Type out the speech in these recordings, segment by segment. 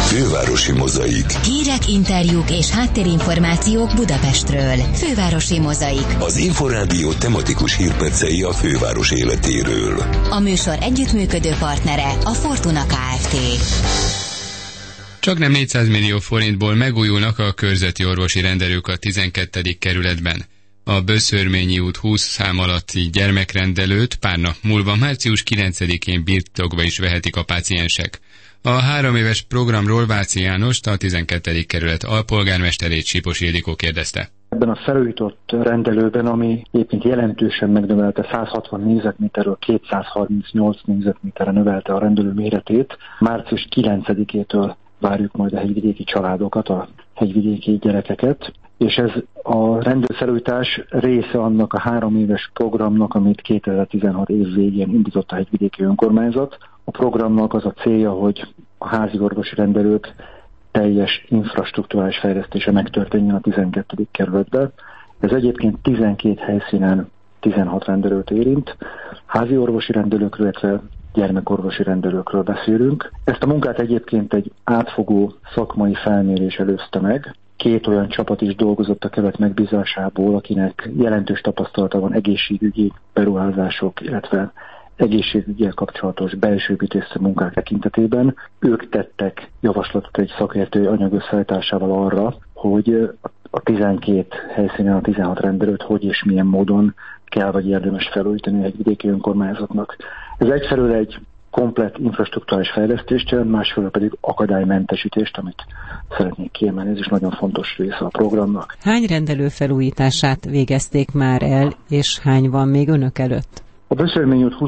Fővárosi Mozaik. Hírek, interjúk és háttérinformációk Budapestről. Fővárosi Mozaik. Az Inforádió tematikus hírpercei a főváros életéről. A műsor együttműködő partnere a Fortuna Kft. Csaknem 400 millió forintból megújulnak a körzeti orvosi rendelők a 12. kerületben. A Böszörményi út 20 szám alatti gyermekrendelőt pár nap múlva március 9-én birtokba is vehetik a páciensek. A 3 éves programról Váci Jánost, a 12. kerület alpolgármesterét Sipos Ildikó kérdezte. Ebben a felújított rendelőben, ami éppen jelentősen megnövelte 160 négyzetméterről 238 négyzetméterre növelte a rendelő méretét, március 9-től várjuk majd a hegyvidéki családokat, a hegyvidéki gyerekeket, és ez a rendelőfelújítás része annak a 3 éves programnak, amit 2016 év végén indított a hegyvidéki önkormányzat. A programnak az a célja, hogy a házi orvosi rendelők teljes infrastruktúrális fejlesztése megtörténjen a 12. kerületben. Ez egyébként 12 helyszínen 16 rendelőt érint. Házi orvosi rendelőkről, illetve gyermekorvosi rendelőkről beszélünk. Ezt a munkát egyébként egy átfogó szakmai felmérés előzte meg. 2 olyan csapat is dolgozott a kerület megbízásából, akinek jelentős tapasztalata van egészségügyi beruházások, illetve egészségügyel kapcsolatos belső építészeti munkák tekintetében. Ők tettek javaslatot egy szakértői anyag összeállításával arra, hogy a 12 helyszínen a 16 rendelőt hogy és milyen módon kell vagy érdemes felújítani egy vidéki önkormányzatnak. Ez egyfelől egy komplett infrastruktúrális fejlesztést jelent, másfelől pedig akadálymentesítést, amit szeretnék kiemelni, ez is nagyon fontos része a programnak. Hány rendelő felújítását végezték már el, és hány van még önök előtt? A Böszörmény út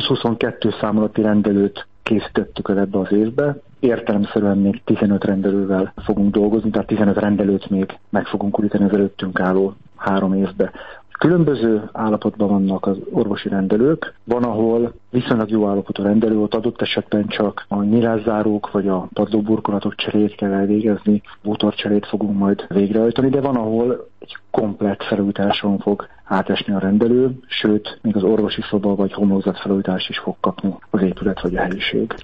20-22 szám alatti rendelőt készítettük el ebbe az évbe. Értelemszerűen még 15 rendelővel fogunk dolgozni, tehát 15 rendelőt még meg fogunk újítani az előttünk álló 3 évbe. Különböző állapotban vannak az orvosi rendelők. Van, ahol viszonylag jó állapotú rendelő, ott adott esetben csak a nyilászárók vagy a padlóburkolatok cserét kell elvégezni, bútorcserét fogunk majd végrehajtani, de van, ahol egy komplett felújításon fog átesni a rendelő, sőt, még az orvosi szoba vagy homlokzat felújítást is fog kapni az épület vagy a helyiség.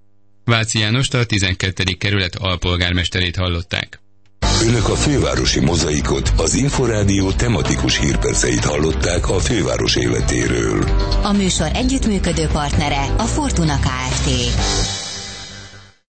Váci Jánost, a 12. kerület alpolgármesterét hallották. Önök a Fővárosi Mozaikot, az Inforádió tematikus hírperceit hallották a főváros életéről. A műsor együttműködő partnere a Fortuna Kft.